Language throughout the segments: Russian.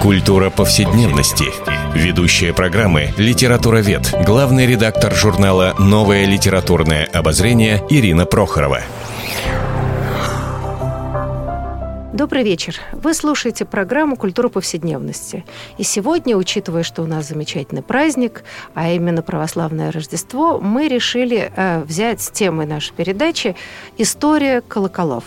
Культура повседневности. Ведущая программы литературовед, главный редактор журнала «Новое литературное обозрение» Ирина Прохорова. Добрый вечер. Вы слушаете программу «Культура повседневности». И сегодня, учитывая, что у нас замечательный праздник, а именно православное Рождество, мы решили взять с темой нашей передачи «История колоколов».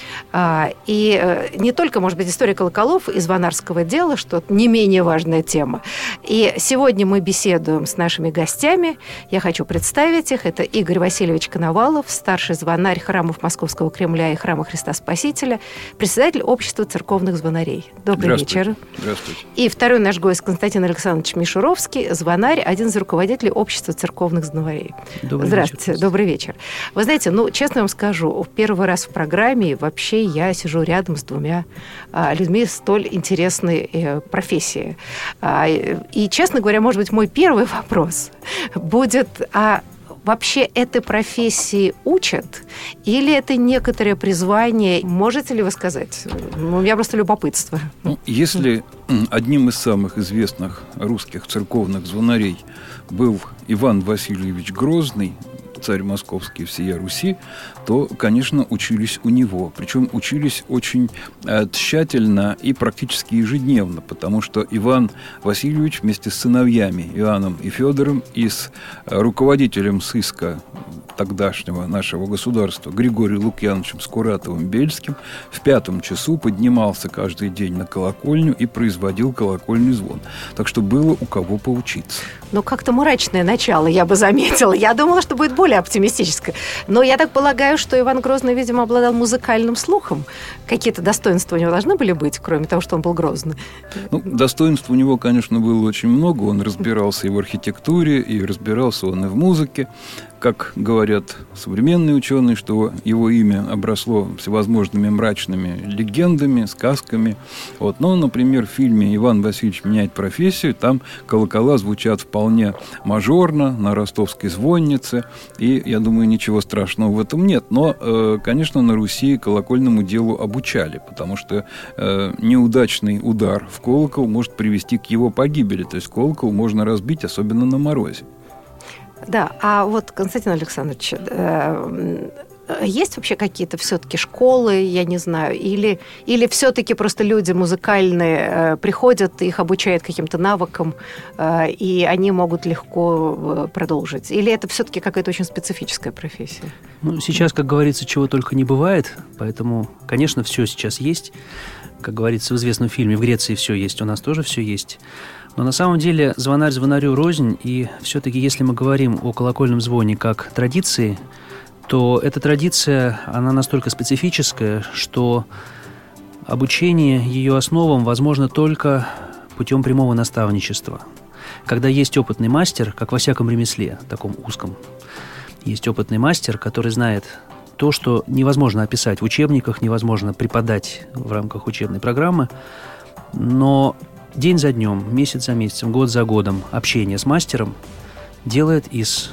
И не только, может быть, история колоколов и звонарского дела, что не менее важная тема. И сегодня мы беседуем с нашими гостями. Я хочу представить их. Это Игорь Васильевич Коновалов, старший звонарь храмов Московского Кремля и храма Христа Спасителя, председатель общества церковных звонарей. Добрый вечер. Здравствуйте. И второй наш гость Константин Александрович Мишуровский, звонарь, один из руководителей общества церковных звонарей. Здравствуйте. Добрый вечер. Вы знаете, честно вам скажу, первый раз в программе вообще я сижу рядом с двумя людьми столь интересной профессии. И, честно говоря, может быть, мой первый вопрос будет: а вообще этой профессии учат? Или это некоторое призвание? Можете ли вы сказать? У меня просто любопытство. Если одним из самых известных русских церковных звонарей был Иван Васильевич Грозный, царь московский всея Руси, то, конечно, учились у него. Причем учились очень тщательно и практически ежедневно, потому что Иван Васильевич вместе с сыновьями Иоанном и Федором и с руководителем сыска тогдашнего нашего государства Григорием Лукьяновичем Скуратовым-Бельским в 5 часу поднимался каждый день на колокольню и производил колокольный звон. Так что было у кого поучиться. Как-то мрачное начало, я бы заметила. Я думала, что будет более оптимистическое. Но я так полагаю, что Иван Грозный, видимо, обладал музыкальным слухом. Какие-то достоинства у него должны были быть, кроме того, что он был грозный? Достоинств у него, конечно, было очень много. Он разбирался и в архитектуре, и разбирался он и в музыке. Как говорят современные ученые, что его имя обросло всевозможными мрачными легендами, сказками. Но, например, в фильме «Иван Васильевич меняет профессию» там колокола звучат вполне мажорно, на ростовской звоннице. И, я думаю, ничего страшного в этом нет. Но, конечно, на Руси колокольному делу обучали, потому что неудачный удар в колокол может привести к его погибели. То есть колокол можно разбить, особенно на морозе. Да, а Константин Александрович, есть вообще какие-то все-таки школы, я не знаю, или все-таки просто люди музыкальные приходят, их обучают каким-то навыкам, и они могут легко продолжить? Или это все-таки какая-то очень специфическая профессия? Сейчас, как говорится, чего только не бывает, поэтому, конечно, все сейчас есть. Как говорится в известном фильме, в Греции все есть, у нас тоже все есть. Но на самом деле звонарь звонарю рознь, и все-таки, если мы говорим о колокольном звоне как традиции, то эта традиция, она настолько специфическая, что обучение ее основам возможно только путем прямого наставничества. Когда есть опытный мастер, как во всяком ремесле, таком узком, есть опытный мастер, который знает то, что невозможно описать в учебниках, невозможно преподать в рамках учебной программы, но день за днем, месяц за месяцем, год за годом общение с мастером делает из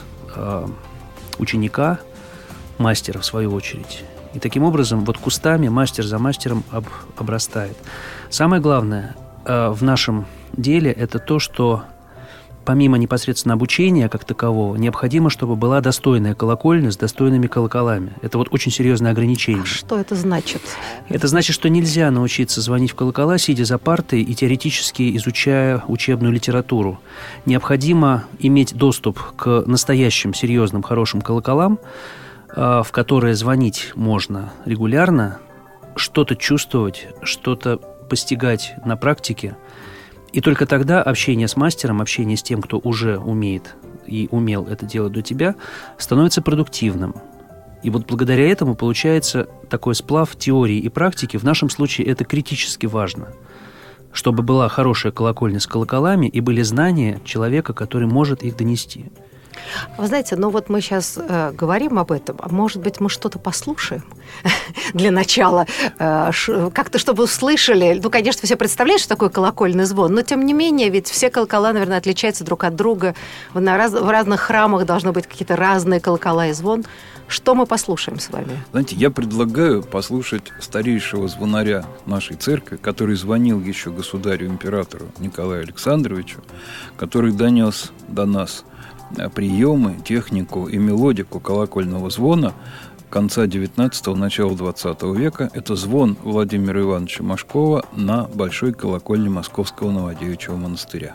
ученика мастера, в свою очередь. И таким образом кустами мастер за мастером обрастает. Самое главное в нашем деле – это то, что помимо непосредственно обучения как такового, необходимо, чтобы была достойная колокольня с достойными колоколами. Это очень серьезное ограничение. А что это значит? Это значит, что нельзя научиться звонить в колокола, сидя за партой и теоретически изучая учебную литературу. Необходимо иметь доступ к настоящим, серьезным, хорошим колоколам, в которые звонить можно регулярно, что-то чувствовать, что-то постигать на практике. И только тогда общение с мастером, общение с тем, кто уже умеет и умел это делать до тебя, становится продуктивным. И благодаря этому получается такой сплав теории и практики. В нашем случае это критически важно, чтобы была хорошая колокольня с колоколами и были знания человека, который может их донести. Вы знаете, мы сейчас говорим об этом, а может быть, мы что-то послушаем для начала, как-то чтобы услышали. Конечно, все представляют, что такое колокольный звон, но тем не менее, ведь все колокола, наверное, отличаются друг от друга. В разных храмах должны быть какие-то разные колокола и звон. Что мы послушаем с вами? Знаете, я предлагаю послушать старейшего звонаря нашей церкви, который звонил еще государю-императору Николаю Александровичу, который донес до нас приемы, технику и мелодику колокольного звона конца 19-го, начала 20 века. Это звон Владимира Ивановича Машкова на большой колокольне Московского Новодевичьего монастыря.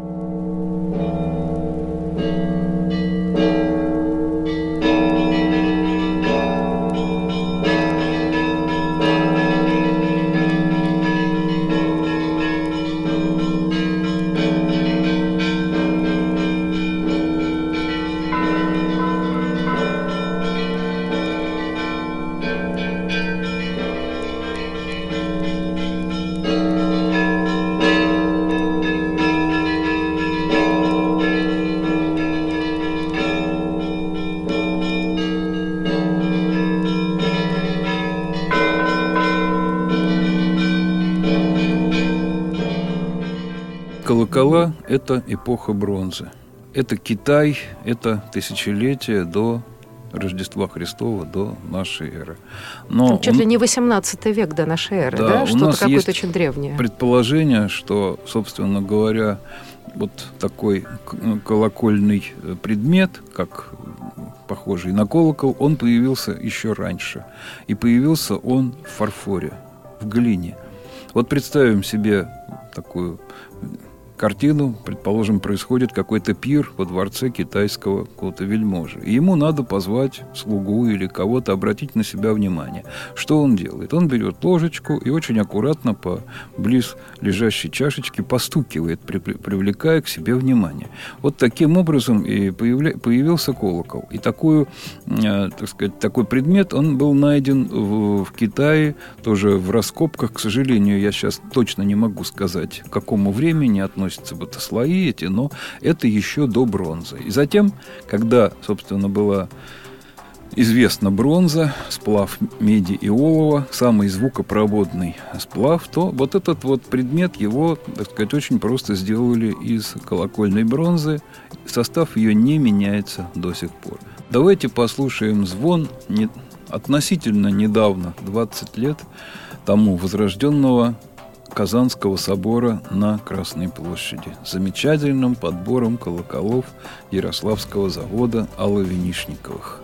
Колокола – это эпоха бронзы. Это Китай, это тысячелетие до Рождества Христова, до нашей эры. Но чуть ли не 18 век до нашей эры, да? Что-то какое-то очень древнее. Предположение, что, собственно говоря, вот такой колокольный предмет, как похожий на колокол, он появился еще раньше. И появился он в фарфоре, в глине. Вот представим себе такую картину, предположим, происходит какой-то пир во дворце китайского какого-то вельможи. И ему надо позвать слугу или кого-то, обратить на себя внимание. Что он делает? Он берет ложечку и очень аккуратно по близ лежащей чашечке постукивает, привлекая к себе внимание. Вот таким образом и появился колокол. И такой предмет, он был найден в Китае, тоже в раскопках. К сожалению, я сейчас точно не могу сказать, к какому времени относится слои эти, но это еще до бронзы. И затем, когда, собственно, была известна бронза, сплав меди и олова, самый звукопроводный сплав, то вот этот вот предмет, его, так сказать, очень просто сделали из колокольной бронзы. Состав ее не меняется до сих пор. Давайте послушаем звон относительно недавно, 20 лет тому возрожденного Казанского собора на Красной площади с замечательным подбором колоколов Ярославского завода Алло-Винишниковых.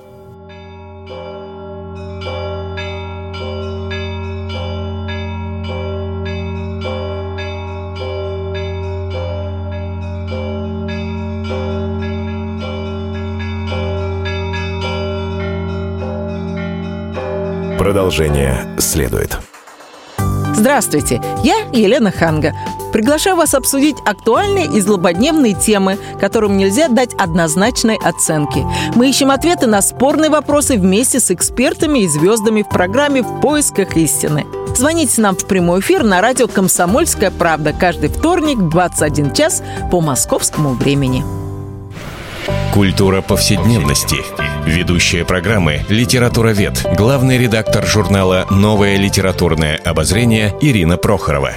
Продолжение следует. Здравствуйте, я Елена Ханга. Приглашаю вас обсудить актуальные и злободневные темы, которым нельзя дать однозначной оценки. Мы ищем ответы на спорные вопросы вместе с экспертами и звездами в программе «В поисках истины». Звоните нам в прямой эфир на радио «Комсомольская правда» каждый вторник в 21 час по московскому времени. Культура повседневности. Ведущая программы «Литературовед», главный редактор журнала «Новое литературное обозрение» Ирина Прохорова.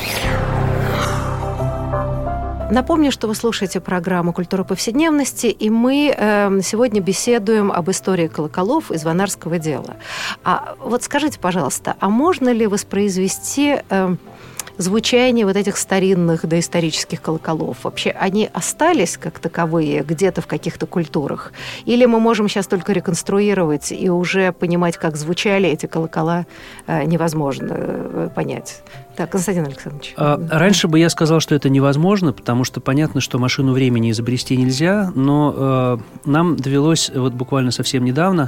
Напомню, что вы слушаете программу «Культура повседневности», и мы сегодня беседуем об истории колоколов и звонарского дела. А вот скажите, пожалуйста, а можно ли воспроизвести звучание вот этих старинных доисторических колоколов? Вообще они остались как таковые где-то в каких-то культурах? Или мы можем сейчас только реконструировать и уже понимать, как звучали эти колокола, невозможно понять? Так, Константин Александрович. Раньше бы я сказал, что это невозможно, потому что понятно, что машину времени изобрести нельзя, но нам довелось вот буквально совсем недавно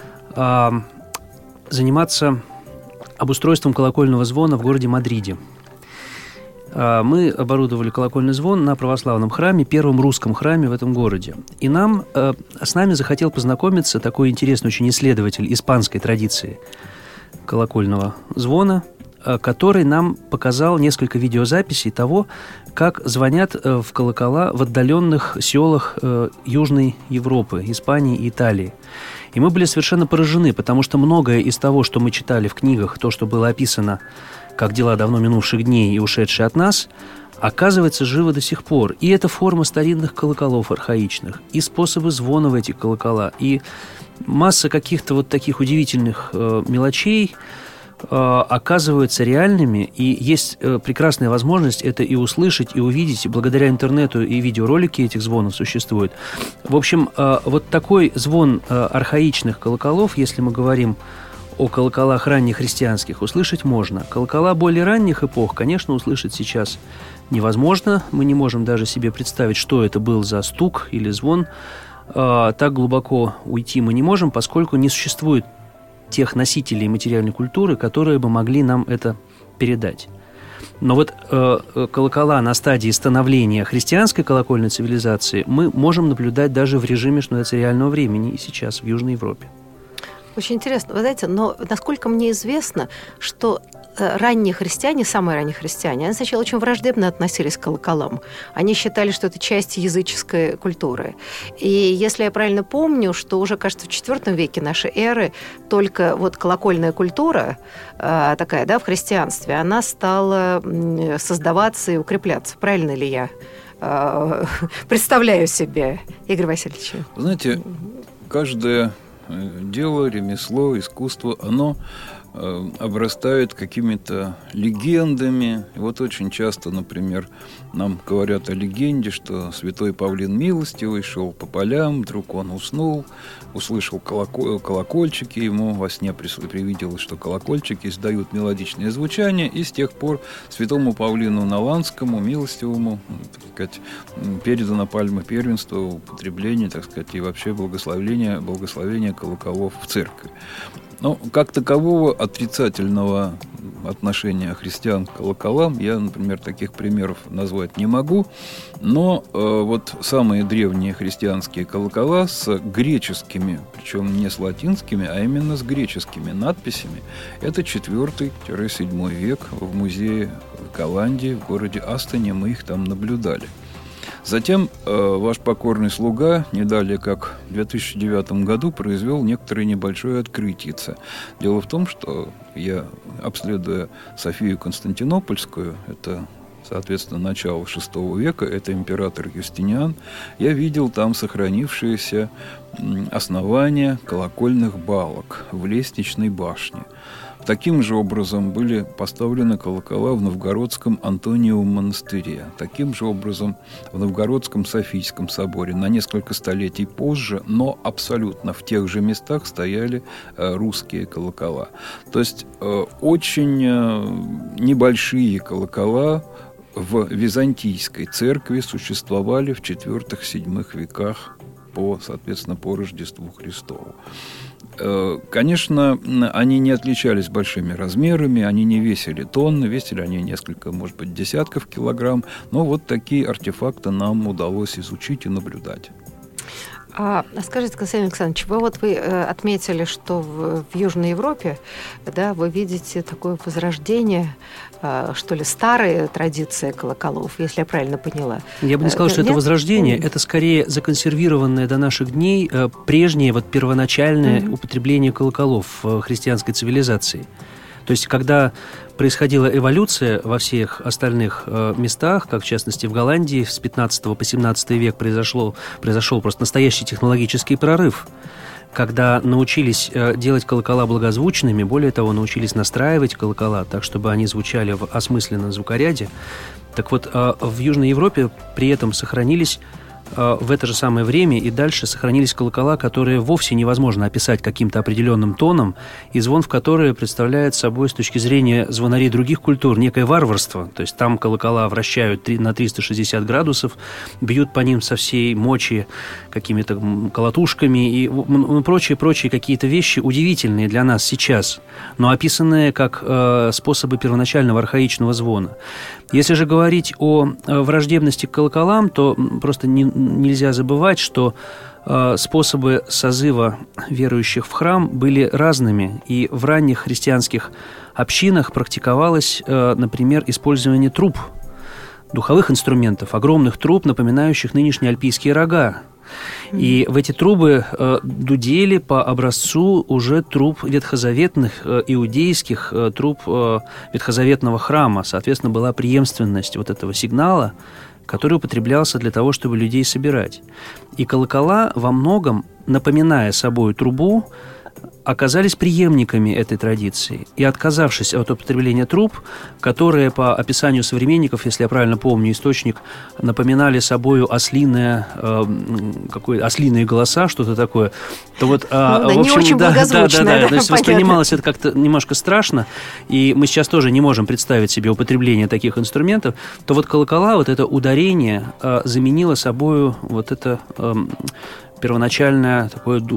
заниматься обустройством колокольного звона в городе Мадриде. Мы оборудовали колокольный звон на православном храме, первом русском храме в этом городе. И с нами захотел познакомиться такой интересный очень исследователь испанской традиции колокольного звона, который нам показал несколько видеозаписей того, как звонят в колокола в отдаленных селах Южной Европы, Испании и Италии. И мы были совершенно поражены, потому что многое из того, что мы читали в книгах, то, что было описано как дела давно минувших дней и ушедшие от нас, оказывается живо до сих пор. И это форма старинных колоколов архаичных, и способы звона в эти колокола, и масса каких-то вот таких удивительных мелочей оказываются реальными, и есть прекрасная возможность это и услышать, и увидеть. И благодаря интернету и видеоролики этих звонов существуют. В общем, вот такой звон архаичных колоколов, если мы говорим о колоколах ранних христианских, услышать можно. Колокола более ранних эпох, конечно, услышать сейчас невозможно. Мы не можем даже себе представить, что это был за стук или звон. Так глубоко уйти мы не можем, поскольку не существует тех носителей материальной культуры, которые бы могли нам это передать. Но вот колокола на стадии становления христианской колокольной цивилизации мы можем наблюдать даже в режиме, что называется, реального времени и сейчас в Южной Европе. Очень интересно. Вы знаете, но насколько мне известно, что ранние христиане, самые ранние христиане, они сначала очень враждебно относились к колоколам. Они считали, что это часть языческой культуры. И если я правильно помню, что уже, кажется, в IV веке нашей эры только вот колокольная культура такая, да, в христианстве, она стала создаваться и укрепляться. Правильно ли я представляю себе, Игорь Васильевич? Знаете, каждое дело, ремесло, искусство, оно обрастает какими-то легендами. И вот очень часто, например, нам говорят о легенде, что святой Павлин Милостивый шел по полям, вдруг он уснул, услышал колокольчики, ему во сне привиделось, что колокольчики издают мелодичное звучание, и с тех пор святому Павлину Наланскому, Милостивому, так сказать, передано пальма первенства, употребление, так сказать, и вообще благословение колоколов в церкви. Но как такового отрицательного отношения христиан к колоколам я, например, таких примеров назвать не могу. Но вот самые древние христианские колокола с греческими, причем не с латинскими, а именно с греческими надписями, это 4-7 век в музее в Голландии, в городе Астоне, мы их там наблюдали. Затем ваш покорный слуга, не далее как в 2009 году, произвел некоторое небольшое открытие. Дело в том, что я, обследуя Софию Константинопольскую, это, соответственно, начало VI века, это император Юстиниан, я видел там сохранившиеся основания колокольных балок в лестничной башне. Таким же образом были поставлены колокола в Новгородском Антониевом монастыре. Таким же образом в Новгородском Софийском соборе. На несколько столетий позже, но абсолютно в тех же местах стояли русские колокола. То есть очень небольшие колокола в Византийской церкви существовали в IV-VII веках соответственно, по Рождеству Христову. Конечно, они не отличались большими размерами, они не весили тонны, весили они несколько, может быть, десятков килограмм, но вот такие артефакты нам удалось изучить и наблюдать. Скажите, Константин Александрович, вы отметили, что в Южной Европе, да, вы видите такое возрождение, что ли, старые традиции колоколов, если я правильно поняла. Я бы не сказал, что это возрождение, это скорее законсервированное до наших дней прежнее, первоначальное употребление колоколов в христианской цивилизации. То есть, когда происходила эволюция во всех остальных местах, как в частности в Голландии, с 15 по 17 век произошел просто настоящий технологический прорыв, когда научились делать колокола благозвучными, более того, научились настраивать колокола так, чтобы они звучали в осмысленном звукоряде. Так вот, в Южной Европе при этом сохранились в это же самое время и дальше сохранились колокола, которые вовсе невозможно описать каким-то определенным тоном, и звон в которые представляет собой с точки зрения звонарей других культур некое варварство. То есть там колокола вращают на 360 градусов, бьют по ним со всей мочи какими-то колотушками и прочие какие-то вещи удивительные для нас сейчас, но описанные как способы первоначального архаичного звона. Если же говорить о враждебности к колоколам, то просто нельзя забывать, что способы созыва верующих в храм были разными, и в ранних христианских общинах практиковалось, например, использование труб, духовых инструментов, огромных труб, напоминающих нынешние альпийские рога. И в эти трубы дудели по образцу уже труб ветхозаветных, иудейских труб ветхозаветного храма. Соответственно, была преемственность вот этого сигнала который употреблялся для того, чтобы людей собирать. И колокола во многом, напоминая собой трубу, оказались преемниками этой традиции. И отказавшись от употребления труб, которые, по описанию современников, если я правильно помню источник, напоминали собою ослиные голоса, что-то такое, то вот... в общем, не очень благозвучно. Да, то есть воспринималось это как-то немножко страшно, и мы сейчас тоже не можем представить себе употребление таких инструментов, то вот колокола, вот это ударение заменило собою вот это... первоначальный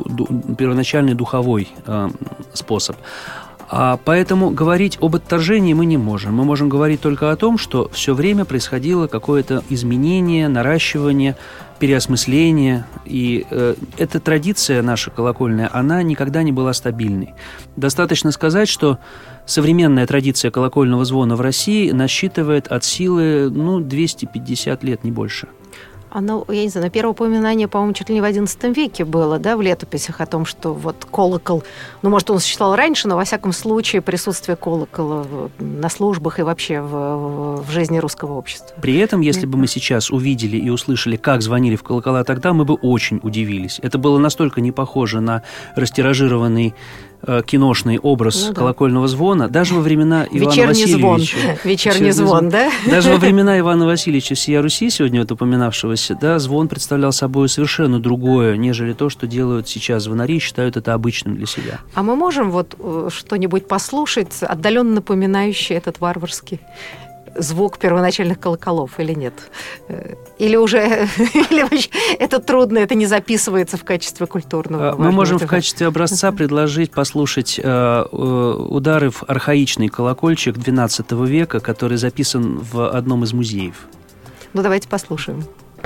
духовой способ. Поэтому говорить об отторжении мы не можем. Мы можем говорить только о том, что все время происходило какое-то изменение, наращивание, переосмысление. И эта традиция наша колокольная, она никогда не была стабильной. Достаточно сказать, что современная традиция колокольного звона в России насчитывает от силы 250 лет, не больше. Оно, я не знаю, первое упоминание, по-моему, чуть ли не в XI веке было, да, в летописях о том, что вот колокол, может, он существовал раньше, но, во всяком случае, присутствие колокола на службах и вообще в жизни русского общества. При этом, если бы мы сейчас увидели и услышали, как звонили в колокола тогда, мы бы очень удивились. Это было настолько не похоже на растиражированный киношный образ колокольного звона, даже во времена Ивана Васильевича. Вечерний звон, да? Даже во времена Ивана Васильевича «Сия Руси», сегодня вот упоминавшегося, да, звон представлял собой совершенно другое, нежели то, что делают сейчас звонари, считают это обычным для себя. А мы можем вот что-нибудь послушать, отдаленно напоминающее этот варварский звук первоначальных колоколов или нет? Или вообще это трудно, это не записывается в качестве культурного? Мы можем в качестве образца предложить послушать удары в архаичный колокольчик XII века, который записан в одном из музеев. Давайте послушаем.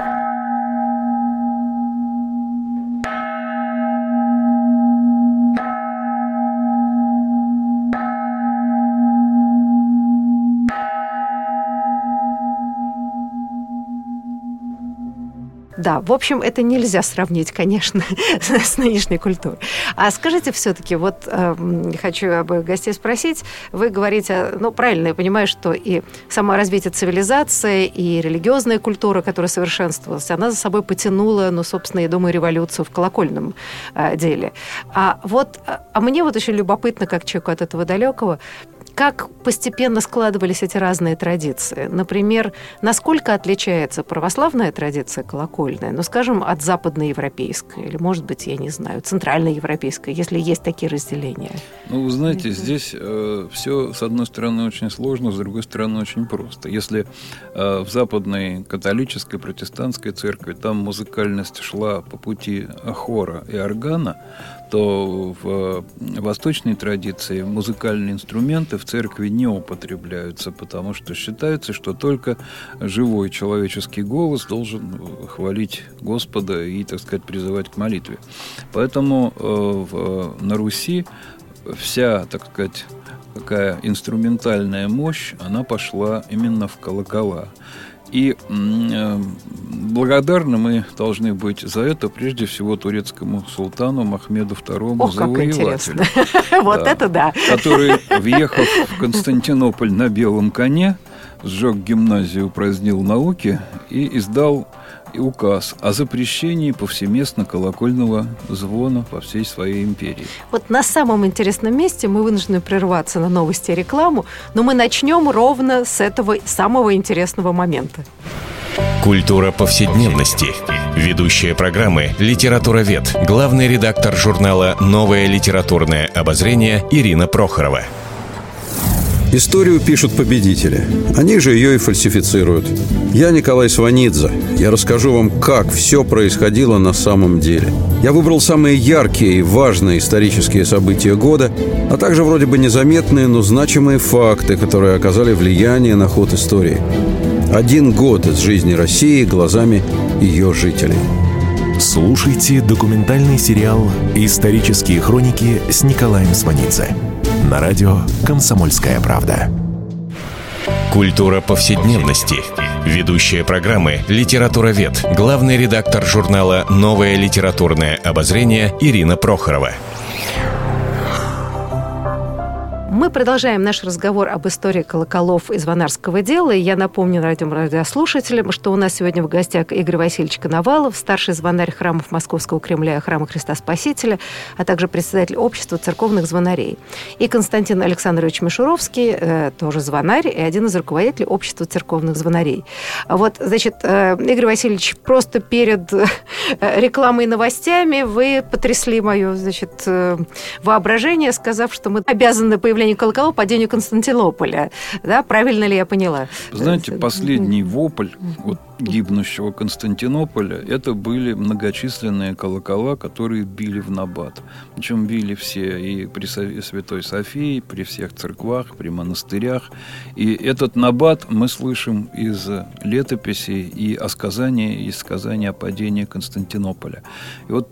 Да, в общем, это нельзя сравнить, конечно, с нынешней культурой. А скажите все-таки, вот хочу об гостей спросить, вы говорите, правильно, я понимаю, что и само развитие цивилизации, и религиозная культура, которая совершенствовалась, она за собой потянула, собственно, я думаю, революцию в колокольном деле. А мне вот еще любопытно, как человеку от этого далекого, как постепенно складывались эти разные традиции? Например, насколько отличается православная традиция колокольная, скажем, от западноевропейской, или, может быть, я не знаю, центральноевропейской, если есть такие разделения? Вы знаете, здесь все, с одной стороны, очень сложно, с другой стороны, очень просто. Если в западной католической, протестантской церкви там музыкальность шла по пути хора и органа, то в восточной традиции музыкальные инструменты в церкви не употребляются, потому что считается, что только живой человеческий голос должен хвалить Господа и, так сказать, призывать к молитве. Поэтому на Руси вся, так сказать, такая инструментальная мощь, она пошла именно в колокола. И благодарны мы должны быть за это прежде всего турецкому султану Махмеду II, завоевателю. Вот это да! Который, въехав в Константинополь на белом коне, сжег гимназию, упразднил науки и издал указ о запрещении повсеместно колокольного звона по всей своей империи. Вот на самом интересном месте мы вынуждены прерваться на новости и рекламу, но мы начнем ровно с этого самого интересного момента. Культура повседневности. Ведущая программы «Литературовед», главный редактор журнала «Новое литературное обозрение» Ирина Прохорова. Историю пишут победители. Они же ее и фальсифицируют. Я Николай Сванидзе. Я расскажу вам, как все происходило на самом деле. Я выбрал самые яркие и важные исторические события года, а также вроде бы незаметные, но значимые факты, которые оказали влияние на ход истории. 1 год из жизни России глазами ее жителей. Слушайте документальный сериал «Исторические хроники» с Николаем Сванидзе на радио «Комсомольская правда». Культура повседневности. Ведущая программы «Литературовед», главный редактор журнала «Новое литературное обозрение» Ирина Прохорова. Мы продолжаем наш разговор об истории колоколов и звонарского дела. И я напомню радиослушателям, что у нас сегодня в гостях Игорь Васильевич Коновалов, старший звонарь храмов Московского Кремля и храма Христа Спасителя, а также председатель общества церковных звонарей. И Константин Александрович Мишуровский, тоже звонарь и один из руководителей общества церковных звонарей. Вот, значит, Игорь Васильевич, просто перед рекламой и новостями вы потрясли мое, значит, воображение, сказав, что мы обязаны появлению колоколов падению Константинополя. Да? Правильно ли я поняла? Знаете, последний вопль вот гибнущего Константинополя — это были многочисленные колокола, которые били в набат. Причем били все и при Святой Софии, при всех церквах, при монастырях. И этот набат мы слышим из летописей и из сказания о падении Константинополя. И вот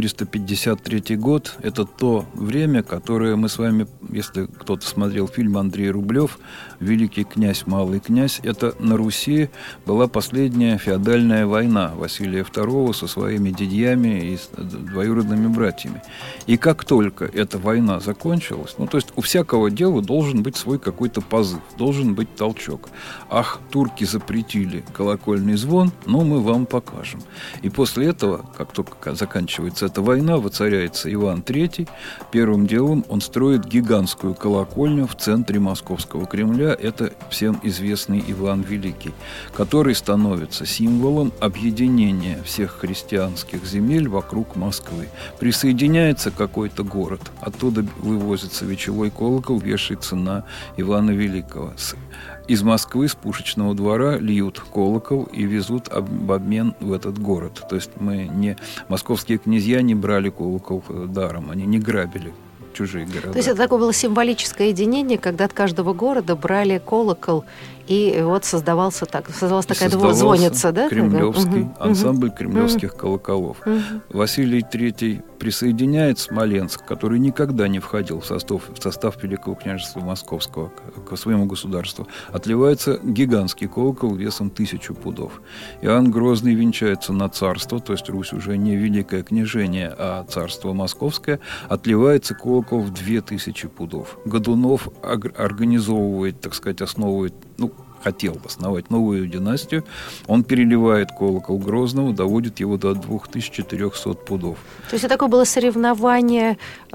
1453 год – это то время, которое мы с вами, если кто-то смотрел фильм Андрей Рублев «Великий князь, малый князь», это на Руси была последняя феодальная война Василия II со своими дядьями и двоюродными братьями. И как только эта война закончилась, то есть у всякого дела должен быть свой какой-то позыв, должен быть толчок. Ах, турки запретили колокольный звон, мы вам покажем. И после этого, как только заканчивается эта война, воцаряется Иван III. Первым делом он строит гигантскую колокольню в центре Московского Кремля. Это всем известный Иван Великий, который становится символом объединения всех христианских земель вокруг Москвы. Присоединяется какой-то город, оттуда вывозится вечевой колокол, вешается на Ивана Великого. Из Москвы, с Пушечного двора, льют колокол и везут в обмен в этот город. То есть московские князья не брали колокол даром, они не грабили чужие города. То есть это такое было символическое единение, когда от каждого города брали колокол, и вот создавалась такая двузвонница, да? Кремлевский ансамбль кремлевских колоколов. Василий III присоединяет Смоленск, который никогда не входил в состав Великого княжества Московского к своему государству. Отливается гигантский колокол весом 1000 пудов. Иоанн Грозный венчается на царство, то есть Русь уже не великое княжение, а царство Московское. Отливается колокол в 2000 пудов. Годунов организовывает, так сказать, основывает, хотел основать новую династию. Он переливает колокол Грозного, доводит его до 2400 пудов. То есть это такое было соревнование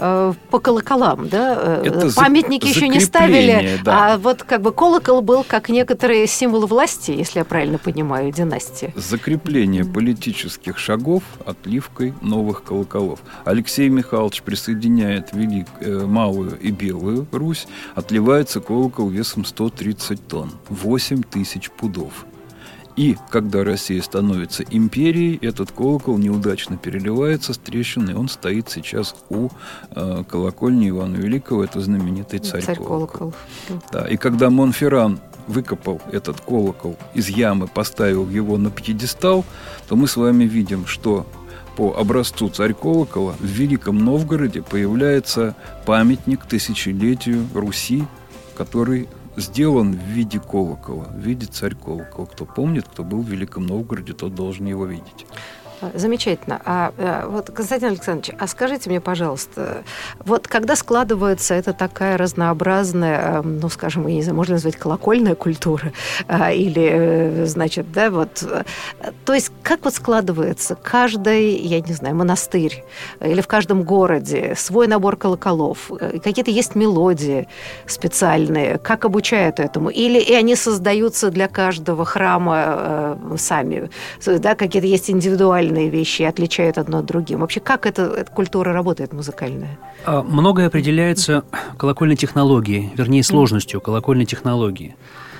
по колоколам, да? Это памятники еще не ставили, да. А вот как бы колокол был как некоторый символ власти, если я правильно понимаю, династии. Закрепление политических шагов отливкой новых колоколов. Алексей Михайлович присоединяет Малую и Белую Русь, отливается колокол весом 130 тонн. 8000 пудов. И когда Россия становится империей, этот колокол неудачно переливается с трещиной. Он стоит сейчас у колокольни Ивана Великого. Это знаменитый царь-колокол. Да. И когда Монферран выкопал этот колокол из ямы, поставил его на пьедестал, то мы с вами видим, что по образцу царь-колокола в Великом Новгороде появляется памятник тысячелетию Руси, который сделан в виде колокола, в виде царь-колокола. Кто помнит, кто был в Великом Новгороде, тот должен его видеть. Замечательно. Вот, Константин Александрович, скажите мне, пожалуйста, вот когда складывается эта такая разнообразная, скажем, я не знаю, можно назвать колокольная культура, или, значит, да, вот, то есть как вот складывается каждый, я не знаю, монастырь или в каждом городе свой набор колоколов, какие-то есть мелодии специальные, как обучают этому, или и они создаются для каждого храма сами, да, какие-то есть индивидуальные вещи отличают одно от другим. Вообще, как эта культура работает музыкальная? Многое определяется колокольной технологией, вернее, сложностью колокольной технологии.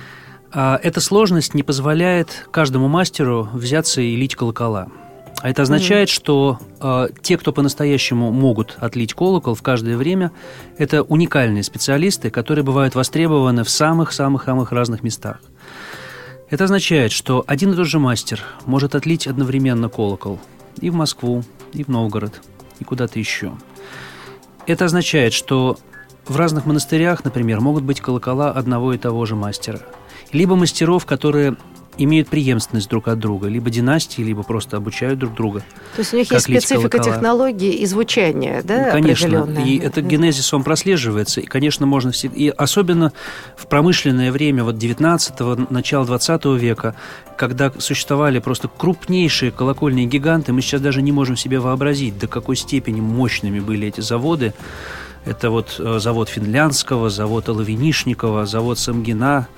Эта сложность не позволяет каждому мастеру взяться и лить колокола. А это означает, что те, кто по-настоящему могут отлить колокол в каждое время, это уникальные специалисты, которые бывают востребованы в самых-самых-самых разных местах. Это означает, что один и тот же мастер может отлить одновременно колокол и в Москву, и в Новгород, и куда-то еще. Это означает, что в разных монастырях, например, могут быть колокола одного и того же мастера. Либо мастеров, которые имеют преемственность друг от друга, либо династии, либо просто обучают друг друга. То есть у них есть специфика технологии и звучания, да, конечно, определенная? И этот генезис, он прослеживается, и, конечно, можно... И особенно в промышленное время, вот 19-го, начала 20 века, когда существовали просто крупнейшие колокольные гиганты, мы сейчас даже не можем себе вообразить, до какой степени мощными были эти заводы. Это вот завод Финляндского, завод Оловинишникова, завод Самгина.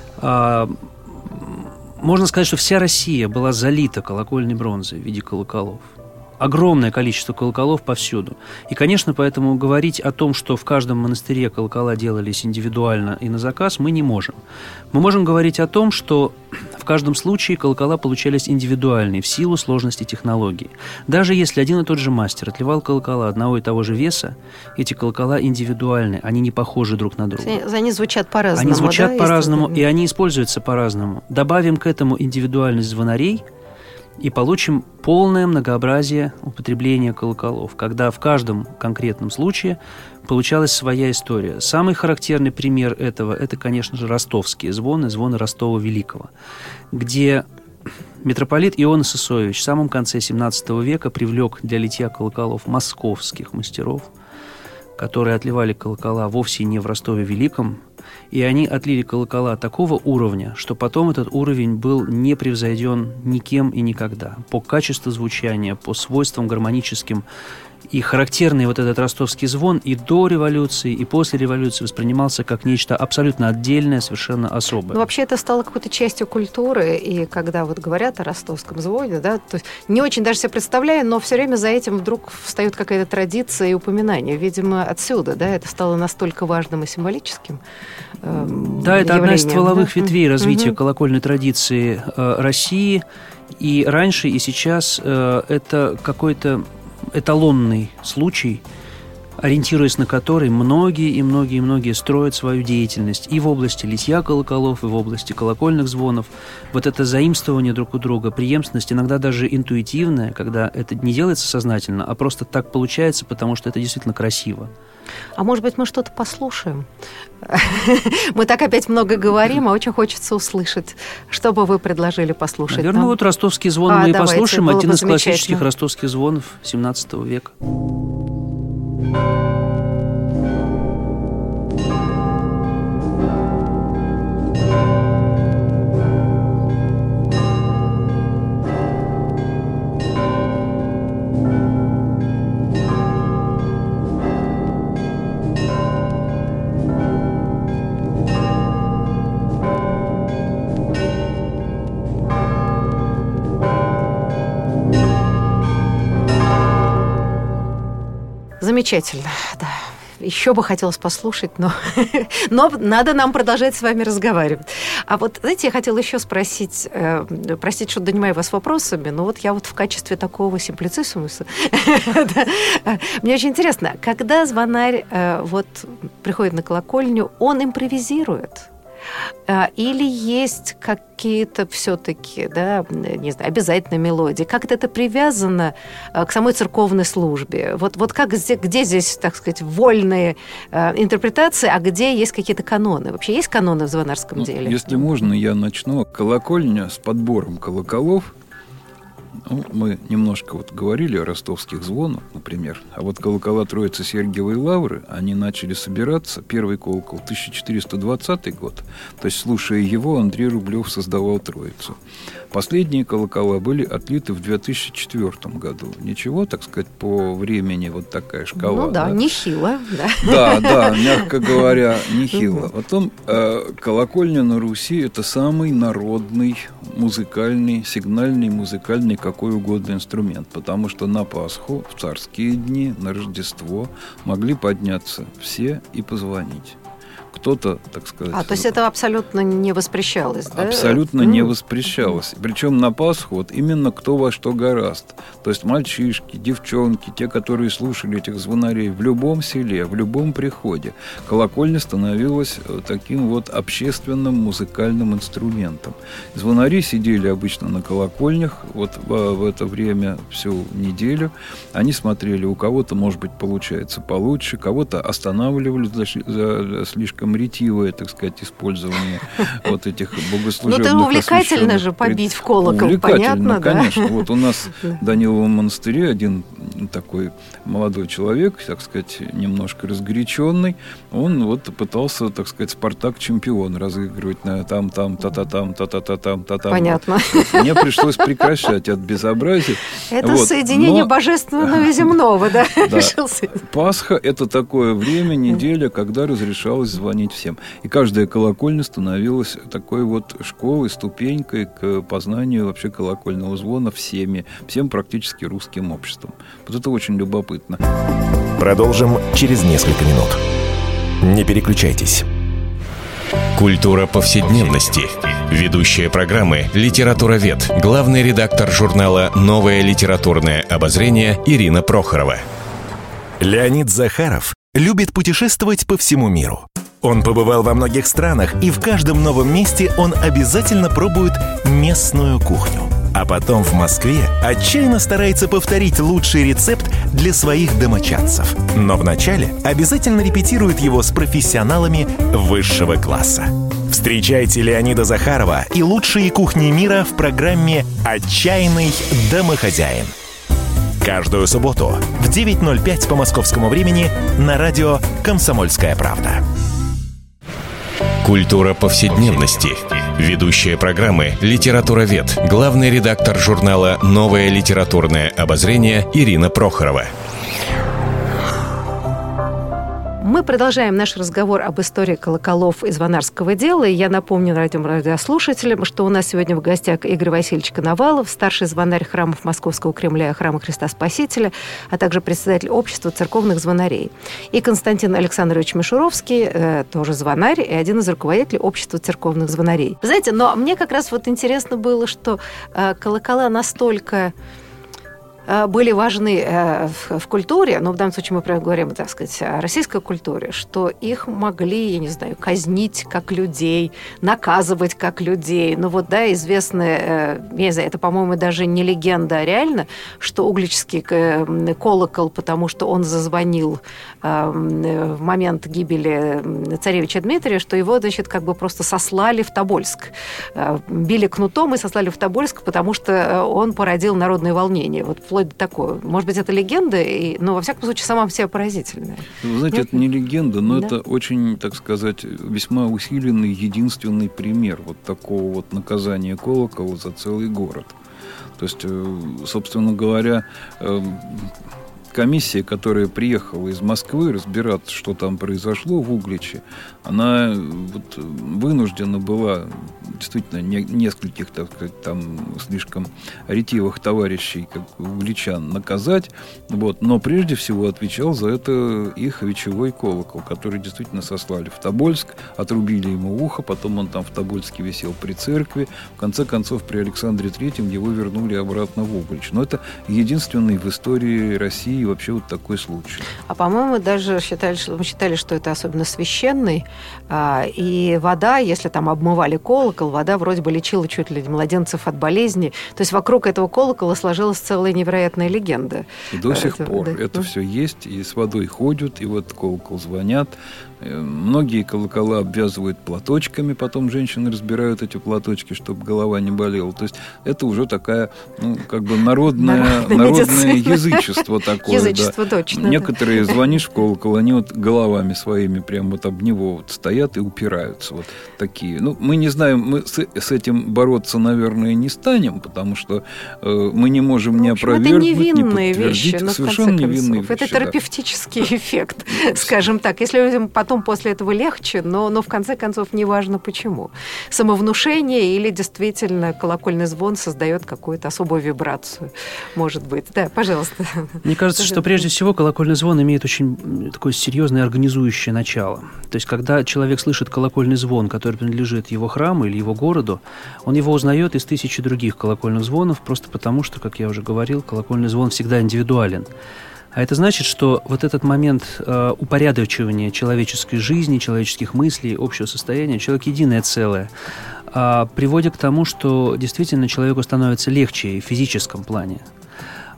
Можно сказать, что вся Россия была залита колокольной бронзой в виде колоколов. Огромное количество колоколов повсюду. И, конечно, поэтому говорить о том, что в каждом монастыре колокола делались индивидуально и на заказ, мы не можем. Мы можем говорить о том, что в каждом случае колокола получались индивидуальные в силу сложности технологии. Даже если один и тот же мастер отливал колокола одного и того же веса, эти колокола индивидуальны, они не похожи друг на друга. Они звучат по-разному. Они звучат по-разному, и они используются по-разному. Добавим к этому индивидуальность звонарей, и получим полное многообразие употребления колоколов, когда в каждом конкретном случае получалась своя история. Самый характерный пример этого – это, конечно же, ростовские звоны, звоны Ростова Великого, где митрополит Иоанн Сысоевич в самом конце XVII века привлек для литья колоколов московских мастеров, которые отливали колокола вовсе не в Ростове Великом, и они отлили колокола такого уровня, что потом этот уровень был не превзойден никем и никогда. По качеству звучания, по свойствам гармоническим. И характерный вот этот ростовский звон и до революции, и после революции воспринимался как нечто абсолютно отдельное, совершенно особое. Но вообще это стало какой-то частью культуры, и когда вот говорят о ростовском звоне, да, то есть не очень даже себе представляю, но все время за этим вдруг встает какая-то традиция и упоминание. Видимо, отсюда, да, это стало настолько важным и символическим. Да, это одна из стволовых ветвей развития колокольной традиции России. И раньше, и сейчас это какой-то эталонный случай, ориентируясь на который многие строят свою деятельность и в области литья колоколов, и в области колокольных звонов. Вот это заимствование друг у друга, преемственность, иногда даже интуитивная, когда это не делается сознательно, а просто так получается, потому что это действительно красиво. А может быть, мы что-то послушаем? Мы так опять много говорим, а очень хочется услышать. Что бы вы предложили послушать? Наверное, вот ростовский звон мы и послушаем. Один из классических ростовских звонов XVII века. Замечательно, да. Еще бы хотелось послушать, но надо нам продолжать с вами разговаривать. А вот, знаете, я хотела еще спросить, простите, что донимаю вас вопросами, но вот я вот в качестве такого симплициссимуса, мне очень интересно, когда звонарь вот приходит на колокольню, он импровизирует? Или есть какие-то все-таки, да, не знаю, обязательно мелодии? Как-то это привязано к самой церковной службе? Вот как, где здесь, так сказать, вольные интерпретации, а где есть какие-то каноны? Вообще есть каноны в звонарском деле? Если можно, я начну. Колокольня с подбором колоколов. Ну, мы немножко вот говорили о ростовских звонах, например. А вот колокола Троицы Сергиевой Лавры, они начали собираться. Первый колокол 1420 год. То есть, слушая его, Андрей Рублев создавал Троицу. Последние колокола были отлиты в 2004 году. Ничего, так сказать, по времени вот такая шкала. Ну да, нехило. Да, мягко говоря, нехило. Потом колокольня на Руси – это самый народный музыкальный, сигнальный, музыкальный, какой угодно инструмент. Потому что на Пасху, в царские дни, на Рождество могли подняться все и позвонить. Кто-то, так сказать... то есть это абсолютно не воспрещалось, да? Абсолютно не воспрещалось. Причем на Пасху вот именно кто во что горазд. То есть мальчишки, девчонки, те, которые слушали этих звонарей в любом селе, в любом приходе, колокольня становилась таким вот общественным музыкальным инструментом. Звонари сидели обычно на колокольнях вот в это время всю неделю. Они смотрели, у кого-то, может быть, получается получше, кого-то останавливали за слишком слишком ретивое, так сказать, использование вот этих богослужебных это увлекательно же побить в колокол, понятно, да? Конечно. Вот у нас в Даниловом монастыре один такой молодой человек, так сказать, немножко разгоряченный, он вот пытался, так сказать, Спартак-чемпион разыгрывать на там, та-та-там, та-та-та-там, та-там. Понятно. Мне пришлось прекращать от безобразия. Это соединение божественного и земного, да? Пасха – это такое время, неделя, когда разрешалось звонить всем. И каждая колокольня становилась такой вот школой, ступенькой к познанию вообще колокольного звона всем практически русским обществом. Вот это очень любопытно. Продолжим через несколько минут. Не переключайтесь. Культура повседневности. Ведущая программы «Литературовед», главный редактор журнала «Новое литературное обозрение» Ирина Прохорова. Леонид Захаров любит путешествовать по всему миру. Он побывал во многих странах, и в каждом новом месте он обязательно пробует местную кухню. А потом в Москве отчаянно старается повторить лучший рецепт для своих домочадцев. Но вначале обязательно репетирует его с профессионалами высшего класса. Встречайте Леонида Захарова и лучшие кухни мира в программе «Отчаянный домохозяин». Каждую субботу в 9:05 по московскому времени на радио «Комсомольская правда». Культура повседневности. Ведущая программы «Литературовед», главный редактор журнала «Новое литературное обозрение» Ирина Прохорова. Мы продолжаем наш разговор об истории колоколов и звонарского дела. И я напомню радиослушателям, что у нас сегодня в гостях Игорь Васильевич Коновалов, старший звонарь храмов Московского Кремля и храма Христа Спасителя, а также председатель общества церковных звонарей. И Константин Александрович Мишуровский, тоже звонарь и один из руководителей общества церковных звонарей. Знаете, но мне как раз вот интересно было, что колокола настолько были важны в культуре, но в данном случае мы прямо говорим, так сказать, о российской культуре, что их могли, я не знаю, казнить как людей, наказывать как людей. Ну вот, да, известная, я не знаю, это, по-моему, даже не легенда, а реально, что угличский колокол, потому что он зазвонил в момент гибели царевича Дмитрия, что его, значит, как бы просто сослали в Тобольск. Били кнутом и сослали в Тобольск, потому что он породил народные волнения. Вот вплоть до такого. Может быть, это легенда, но, во всяком случае, сама все поразительная. Вы знаете, это не легенда, но это очень, так сказать, весьма усиленный, единственный пример вот такого вот наказания колокола за целый город. То есть, собственно говоря, комиссия, которая приехала из Москвы разбираться, что там произошло в Угличе, она вот вынуждена была действительно нескольких, так сказать, там слишком ретивых товарищей, как угличан, наказать. Вот. Но прежде всего отвечал за это их вечевой колокол, который действительно сослали в Тобольск, отрубили ему ухо, потом он там в Тобольске висел при церкви. В конце концов, при Александре Третьем его вернули обратно в Углич. Но это единственный в истории России вообще вот такой случай. А, по-моему, даже считали, что это особенно священный. И вода, если там обмывали колокол, вода вроде бы лечила чуть ли не младенцев от болезней. То есть вокруг этого колокола сложилась целая невероятная легенда. И до сих пор это все есть, и с водой ходят, и вот колокол звонят. Многие колокола обвязывают платочками, потом женщины разбирают эти платочки, чтобы голова не болела. То есть это уже такая, ну, как бы народное язычество такое. Язычество, да. Точно. Некоторые звонишь в колокол, они вот головами своими прямо вот об него вот стоят и упираются. Вот такие. Ну, мы не знаем, мы с этим бороться, наверное, не станем, потому что мы не можем ни опровергнуть, это невинные ни подтвердить. Вещи, совершенно невинные вещи. Это терапевтический эффект, скажем так. Если людям потом после этого легче, но в конце концов неважно почему. Самовнушение или действительно колокольный звон создает какую-то особую вибрацию, может быть. Да, пожалуйста. Мне кажется, что прежде всего колокольный звон имеет очень такое серьезное организующее начало. То есть, когда человек слышит колокольный звон, который принадлежит его храму или его городу, он его узнает из тысячи других колокольных звонов, просто потому что, как я уже говорил, колокольный звон всегда индивидуален. А это значит, что вот этот момент упорядочивания человеческой жизни, человеческих мыслей, общего состояния, человек единое целое, приводит к тому, что действительно человеку становится легче и в физическом плане.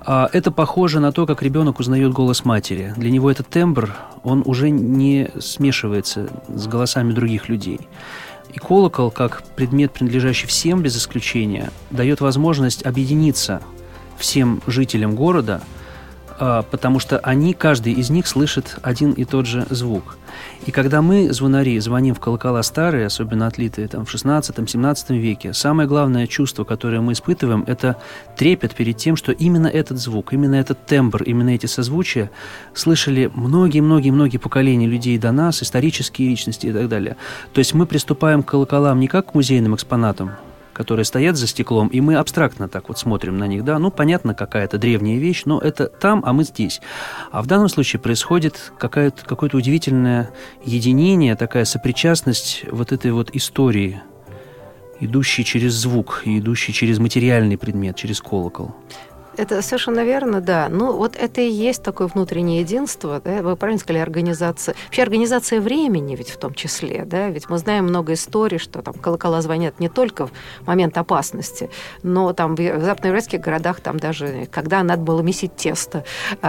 Это похоже на то, как ребенок узнает голос матери. Для него этот тембр, он уже не смешивается с голосами других людей. И колокол, как предмет, принадлежащий всем без исключения, дает возможность объединиться всем жителям города, потому что каждый из них слышит один и тот же звук. И когда мы, звонари, звоним в колокола старые, особенно отлитые в XVI-XVII веке, самое главное чувство, которое мы испытываем, это трепет перед тем, что именно этот звук, именно этот тембр, именно эти созвучия слышали многие-многие поколения людей до нас, исторические личности и так далее. То есть мы приступаем к колоколам не как к музейным экспонатам, которые стоят за стеклом, и мы абстрактно так вот смотрим на них, да, понятно, какая-то древняя вещь, но это там, а мы здесь. А в данном случае происходит какое-то удивительное единение, такая сопричастность вот этой вот истории, идущей через звук, и идущей через материальный предмет, через колокол. Это совершенно верно, да. Вот это и есть такое внутреннее единство, да? Вы правильно сказали, организация. Вообще организация времени ведь в том числе, да? Ведь мы знаем много историй, что там колокола звонят не только в момент опасности, но там в западноевропейских городах там даже, когда надо было месить тесто,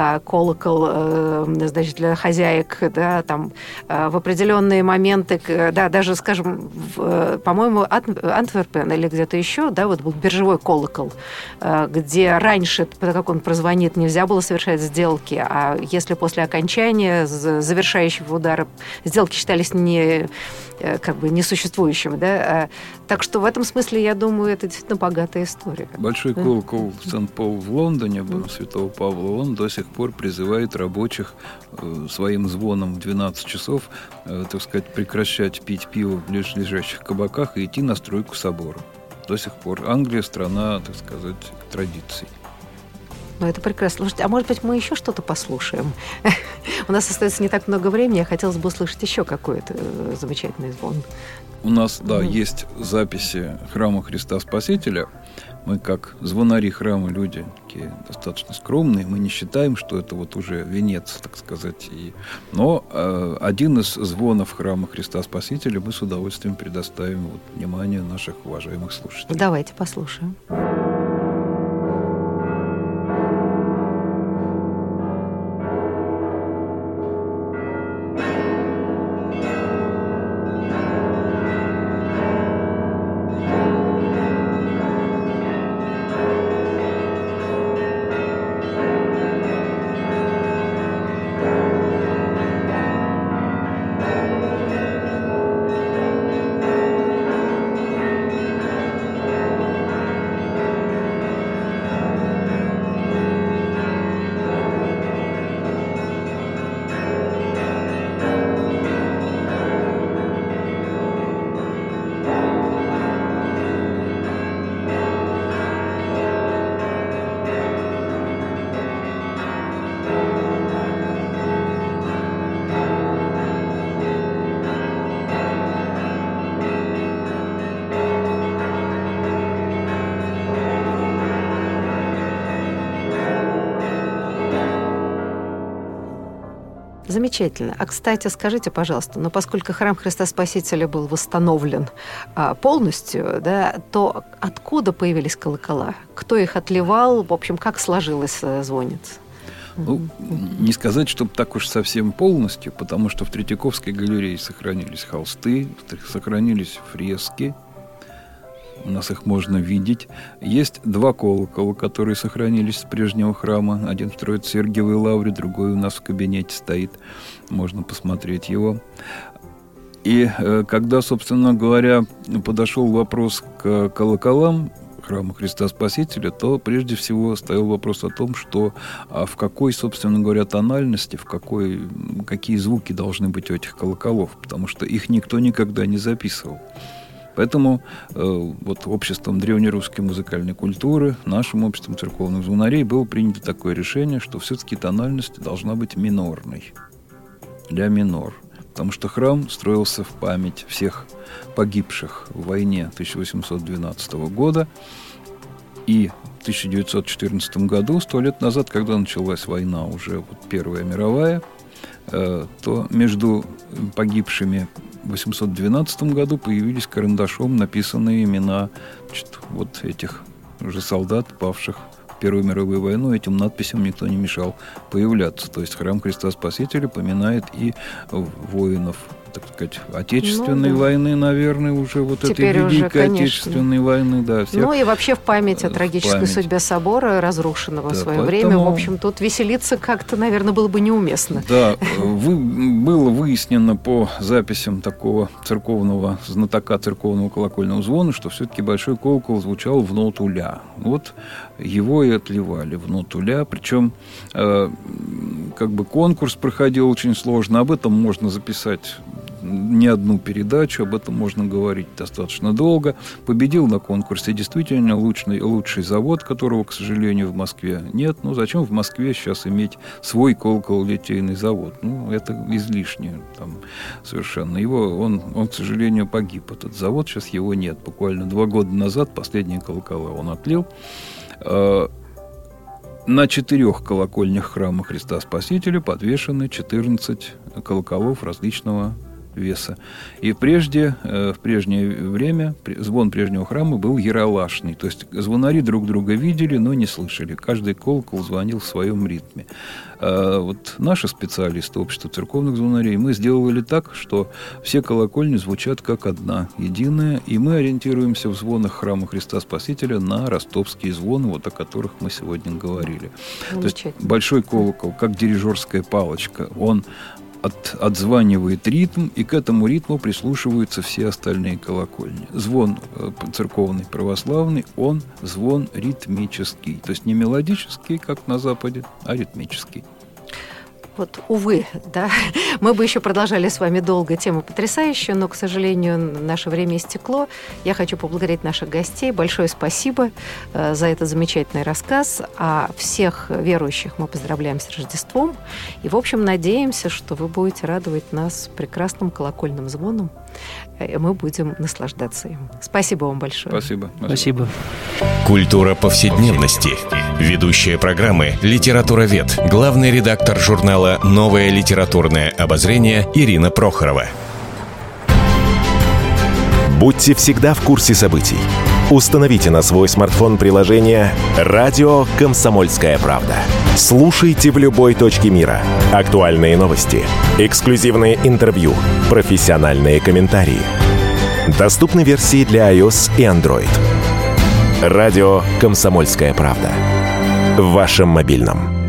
колокол, значит, для хозяек, да, там в определенные моменты, да, даже, скажем, по-моему, Антверпен или где-то еще, да, вот был биржевой колокол, где раньше, как он прозвонит, нельзя было совершать сделки, а если после окончания завершающего удара сделки считались несуществующими, да? Так что в этом смысле, я думаю, это действительно богатая история. Большой колокол Сент-Пол в Лондоне, Святого Павла, он до сих пор призывает рабочих своим звоном в 12 часов, так сказать, прекращать пить пиво в ближайших кабаках и идти на стройку собора. До сих пор Англия — страна, так сказать, традиций. Это прекрасно. Слушайте, а может быть, мы еще что-то послушаем? У нас остается не так много времени, я хотелось бы услышать еще какой-то замечательный звон. У нас, есть записи храма Христа Спасителя. Мы, как звонари храма, люди такие достаточно скромные. Мы не считаем, что это вот уже венец, так сказать. Но один из звонов храма Христа Спасителя мы с удовольствием предоставим вниманию наших уважаемых слушателей. Давайте послушаем. Замечательно. А, кстати, скажите, пожалуйста, поскольку храм Христа Спасителя был восстановлен полностью, да, то откуда появились колокола? Кто их отливал? В общем, как сложилась звонница? Не сказать, чтобы так уж совсем полностью, потому что в Третьяковской галерее сохранились холсты, сохранились фрески. У нас их можно видеть. Есть два колокола, которые сохранились с прежнего храма. Один в Троице-Сергиевой лавре, другой у нас в кабинете стоит. Можно посмотреть его. И когда, собственно говоря, подошел вопрос к колоколам храма Христа Спасителя, то прежде всего стоял вопрос о том, что в какой, собственно говоря, тональности, какие звуки должны быть у этих колоколов, потому что их никто никогда не записывал. Поэтому обществом древнерусской музыкальной культуры, нашим обществом церковных звонарей было принято такое решение, что все-таки тональность должна быть минорной, ля минор. Потому что храм строился в память всех погибших в войне 1812 года. И в 1914 году, 100 лет назад, когда началась война, уже Первая мировая, то между погибшими в 812 году появились карандашом написанные имена этих же солдат, павших в Первую мировую войну этим надписям никто не мешал появляться. То есть храм Христа Спасителя поминает и воинов, так сказать, Отечественной войны, наверное, уже вот теперь этой Великой уже, Отечественной войны. Да, всех, и вообще в память о трагической судьбе собора, разрушенного в свое время. В общем, тут веселиться как-то, наверное, было бы неуместно. Да, было выяснено по записям такого церковного знатока церковного колокольного звона, что все-таки большой колокол звучал в ноту ля. Вот его и отливали в ноту ля. Причем как бы конкурс проходил очень сложно. Об этом можно записать не одну передачу, об этом можно говорить достаточно долго. Победил на конкурсе действительно лучший завод, которого, к сожалению, в Москве нет. Ну, зачем в Москве сейчас иметь свой колокол-литейный завод? Ну, это излишне там совершенно. Он, к сожалению, погиб, этот завод, сейчас его нет. Буквально 2 года назад последние колокола он отлил. На 4 колокольнях храма Христа Спасителя подвешены 14 колоколов различного веса. И в прежнее время звон прежнего храма был яролашный. То есть звонари друг друга видели, но не слышали. Каждый колокол звонил в своем ритме. Вот наши специалисты Общества церковных звонарей, мы сделали так, что все колокольни звучат как одна, единая, и мы ориентируемся в звонах храма Христа Спасителя на ростовские звоны, вот о которых мы сегодня говорили. То есть большой колокол, как дирижерская палочка, он отзванивает ритм, и к этому ритму прислушиваются все остальные колокольни. Звон церковный православный, он звон ритмический. То есть не мелодический, как на Западе, а ритмический. Вот, увы, да, мы бы еще продолжали с вами долго, тема потрясающая, но, к сожалению, наше время истекло. Я хочу поблагодарить наших гостей. Большое спасибо за этот замечательный рассказ. А всех верующих мы поздравляем с Рождеством. И, в общем, надеемся, что вы будете радовать нас прекрасным колокольным звоном. И мы будем наслаждаться им. Спасибо вам большое. Спасибо. Культура повседневности. Ведущая программы «Литературовед», главный редактор журнала «Новое литературное обозрение» Ирина Прохорова. Будьте всегда в курсе событий. Установите на свой смартфон приложение «Радио Комсомольская правда». Слушайте в любой точке мира. Актуальные новости, эксклюзивные интервью, профессиональные комментарии. Доступны версии для iOS и Android. «Радио Комсомольская правда». В вашем мобильном.